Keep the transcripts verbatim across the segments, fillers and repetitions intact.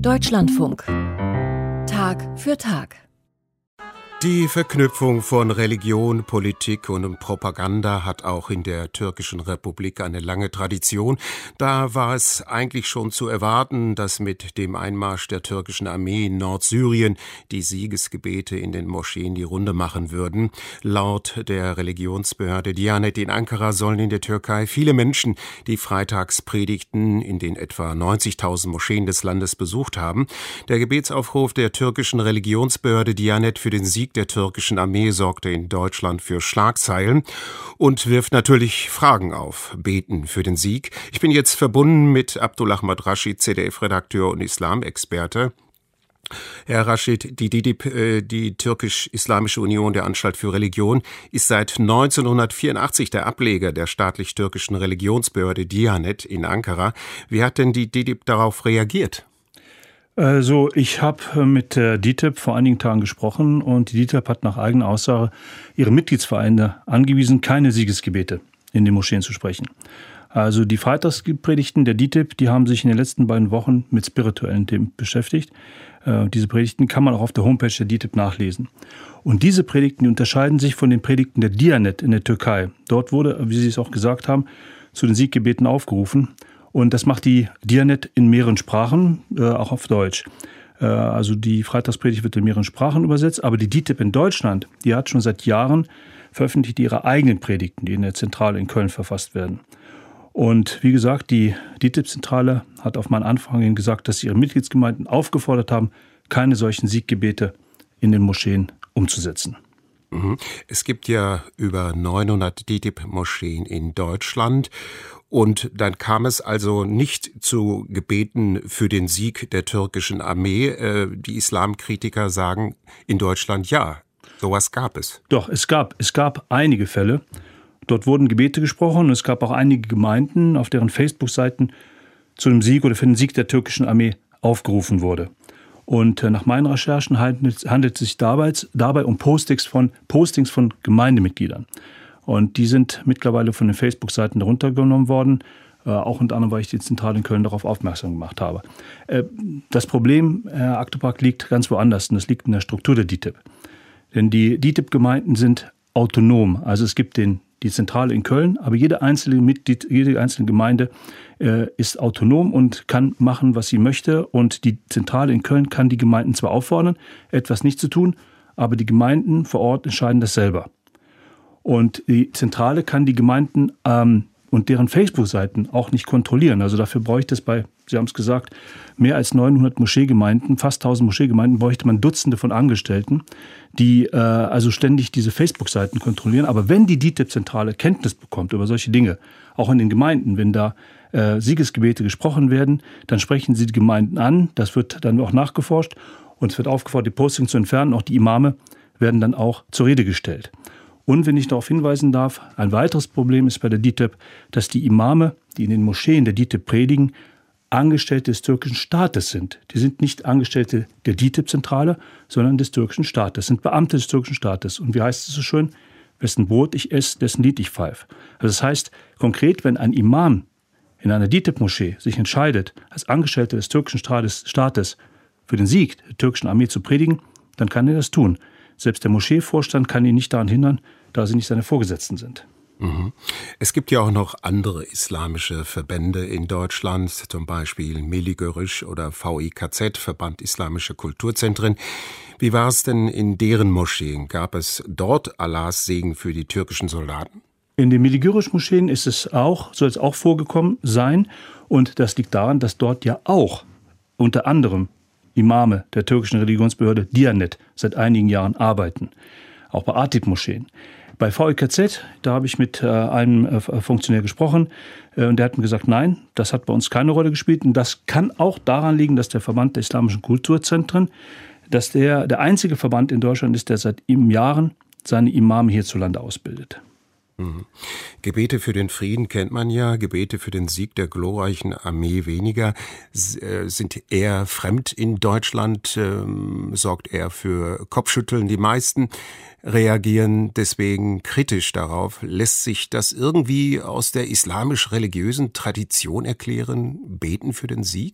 Deutschlandfunk. Tag für Tag. Die Verknüpfung von Religion, Politik und Propaganda hat auch in der türkischen Republik eine lange Tradition. Da war es eigentlich schon zu erwarten, dass mit dem Einmarsch der türkischen Armee in Nordsyrien die Siegesgebete in den Moscheen die Runde machen würden. Laut der Religionsbehörde Diyanet in Ankara sollen in der Türkei viele Menschen die Freitagspredigten in den etwa neunzigtausend Moscheen des Landes besucht haben. Der Gebetsaufruf der türkischen Religionsbehörde Diyanet für den Sieg der türkischen Armee sorgte in Deutschland für Schlagzeilen und wirft natürlich Fragen auf. Beten für den Sieg. Ich bin jetzt verbunden mit Abdulahmad Rashid, Z D F-Redakteur und Islamexperte. Herr Rashid, die D I D I P, die Türkisch-Islamische Union der Anstalt für Religion, ist seit neunzehnhundertvierundachtzig der Ableger der staatlich-türkischen Religionsbehörde Diyanet in Ankara. Wie hat denn die D I D I P darauf reagiert? Also ich habe mit der D I T I P vor einigen Tagen gesprochen und die D I T I P hat nach eigener Aussage ihre Mitgliedsvereine angewiesen, keine Siegesgebete in den Moscheen zu sprechen. Also die Freitagspredigten der D I T I P, die haben sich in den letzten beiden Wochen mit spirituellen Themen beschäftigt. Äh, diese Predigten kann man auch auf der Homepage der D I T I P nachlesen. Und diese Predigten die unterscheiden sich von den Predigten der Diyanet in der Türkei. Dort wurde, wie Sie es auch gesagt haben, zu den Sieggebeten aufgerufen. Und das macht die Diyanet in mehreren Sprachen, äh, auch auf Deutsch. Äh, also die Freitagspredigt wird in mehreren Sprachen übersetzt, aber die D I T I P in Deutschland, die hat schon seit Jahren veröffentlicht ihre eigenen Predigten, die in der Zentrale in Köln verfasst werden. Und wie gesagt, die D I T I P-Zentrale hat auf meinen Anfang hin gesagt, dass sie ihre Mitgliedsgemeinden aufgefordert haben, keine solchen Sieggebete in den Moscheen umzusetzen. Es gibt ja über neunhundert D I T I P-Moscheen in Deutschland. Und dann kam es also nicht zu Gebeten für den Sieg der türkischen Armee. Die Islamkritiker sagen in Deutschland ja. Sowas gab es. Doch, es gab, es gab einige Fälle. Dort wurden Gebete gesprochen und es gab auch einige Gemeinden, auf deren Facebook-Seiten zu dem Sieg oder für den Sieg der türkischen Armee aufgerufen wurde. Und nach meinen Recherchen handelt, handelt es sich dabei, dabei um Postings von, Postings von Gemeindemitgliedern. Und die sind mittlerweile von den Facebook-Seiten heruntergenommen worden, äh, auch unter anderem, weil ich die Zentrale in Köln darauf aufmerksam gemacht habe. Äh, das Problem, Herr Aktopak, liegt ganz woanders und das liegt in der Struktur der D I T I P. Denn die D I T I P-Gemeinden sind autonom. Also es gibt den, die Zentrale in Köln, aber jede einzelne Mitglied, jede einzelne Gemeinde äh, ist autonom und kann machen, was sie möchte. Und die Zentrale in Köln kann die Gemeinden zwar auffordern, etwas nicht zu tun, aber die Gemeinden vor Ort entscheiden das selber. Und die Zentrale kann die Gemeinden ähm, und deren Facebook-Seiten auch nicht kontrollieren. Also dafür bräuchte es bei, Sie haben es gesagt, mehr als neunhundert Moscheegemeinden, fast tausend Moscheegemeinden, bräuchte man Dutzende von Angestellten, die äh, also ständig diese Facebook-Seiten kontrollieren. Aber wenn die D I T I P-Zentrale Kenntnis bekommt über solche Dinge, auch in den Gemeinden, wenn da äh, Siegesgebete gesprochen werden, dann sprechen sie die Gemeinden an. Das wird dann auch nachgeforscht und es wird aufgefordert, die Postings zu entfernen. Auch die Imame werden dann auch zur Rede gestellt. Und wenn ich darauf hinweisen darf, ein weiteres Problem ist bei der D I T I P, dass die Imame, die in den Moscheen der D I T I P predigen, Angestellte des türkischen Staates sind. Die sind nicht Angestellte der D I T I P-Zentrale, sondern des türkischen Staates, sind Beamte des türkischen Staates. Und wie heißt es so schön? Wessen Brot ich esse, dessen Lied ich pfeife. Also das heißt, konkret, wenn ein Imam in einer D I T I P-Moschee sich entscheidet, als Angestellter des türkischen Staates für den Sieg der türkischen Armee zu predigen, dann kann er das tun. Selbst der Moscheevorstand kann ihn nicht daran hindern, da sie nicht seine Vorgesetzten sind. Es gibt ja auch noch andere islamische Verbände in Deutschland, zum Beispiel Milli Görüş oder V I K Z, Verband Islamischer Kulturzentren. Wie war es denn in deren Moscheen? Gab es dort Allahs Segen für die türkischen Soldaten? In den Milli Görüş-Moscheen ist es auch, soll es auch vorgekommen sein. Und das liegt daran, dass dort ja auch unter anderem Imame der türkischen Religionsbehörde Diyanet seit einigen Jahren arbeiten. Auch bei A T I P-Moscheen. Bei V I K Z, da habe ich mit äh, einem äh, Funktionär gesprochen äh, und der hat mir gesagt, nein, das hat bei uns keine Rolle gespielt. Und das kann auch daran liegen, dass der Verband der Islamischen Kulturzentren, dass der der einzige Verband in Deutschland ist, der seit Jahren seine Imame hierzulande ausbildet. Mhm. Gebete für den Frieden kennt man ja, Gebete für den Sieg der glorreichen Armee weniger, S- äh, sind eher fremd in Deutschland, ähm, sorgt eher für Kopfschütteln. Die meisten reagieren deswegen kritisch darauf. Lässt sich das irgendwie aus der islamisch-religiösen Tradition erklären, beten für den Sieg?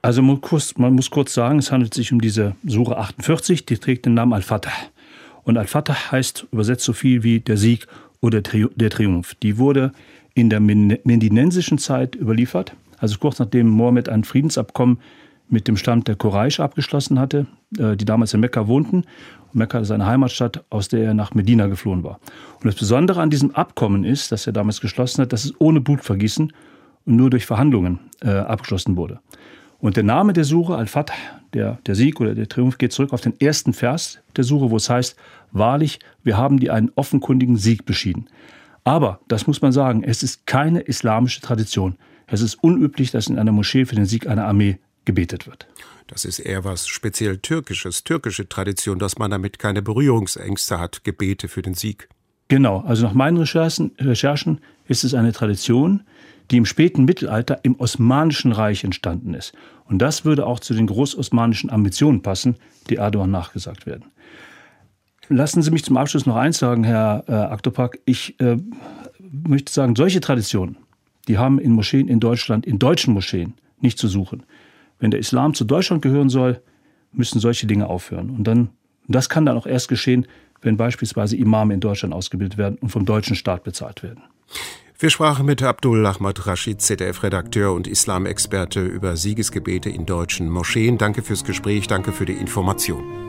Also man, kurz, man muss kurz sagen, es handelt sich um diese Sure achtundvierzig, die trägt den Namen Al-Fatah. Und Al-Fatah heißt übersetzt so viel wie der Sieg oder der Triumph. Die wurde in der medinensischen Zeit überliefert, also kurz nachdem Mohammed ein Friedensabkommen mit dem Stamm der Quraysh abgeschlossen hatte, die damals in Mekka wohnten. Mekka ist seine Heimatstadt, aus der er nach Medina geflohen war. Und das Besondere an diesem Abkommen ist, das er damals geschlossen hat, dass es ohne Blutvergießen und nur durch Verhandlungen äh, abgeschlossen wurde. Und der Name der Sure, Al-Fatah, der, der Sieg oder der Triumph, geht zurück auf den ersten Vers der Sure, wo es heißt, wahrlich, wir haben dir einen offenkundigen Sieg beschieden. Aber, das muss man sagen, es ist keine islamische Tradition. Es ist unüblich, dass in einer Moschee für den Sieg einer Armee gebetet wird. Das ist eher was speziell Türkisches, türkische Tradition, dass man damit keine Berührungsängste hat, Gebete für den Sieg. Genau, also nach meinen Recherchen, Recherchen ist es eine Tradition, die im späten Mittelalter im Osmanischen Reich entstanden ist. Und das würde auch zu den großosmanischen Ambitionen passen, die Erdogan nachgesagt werden. Lassen Sie mich zum Abschluss noch eins sagen, Herr äh, Aktopak. Ich äh, möchte sagen, solche Traditionen, die haben in Moscheen in Deutschland, in deutschen Moscheen, nicht zu suchen. Wenn der Islam zu Deutschland gehören soll, müssen solche Dinge aufhören. Und dann, das kann dann auch erst geschehen, wenn beispielsweise Imame in Deutschland ausgebildet werden und vom deutschen Staat bezahlt werden. Wir sprachen mit Abdul Ahmad Rashid, Z D F-Redakteur und Islamexperte, über Siegesgebete in deutschen Moscheen. Danke fürs Gespräch, danke für die Information.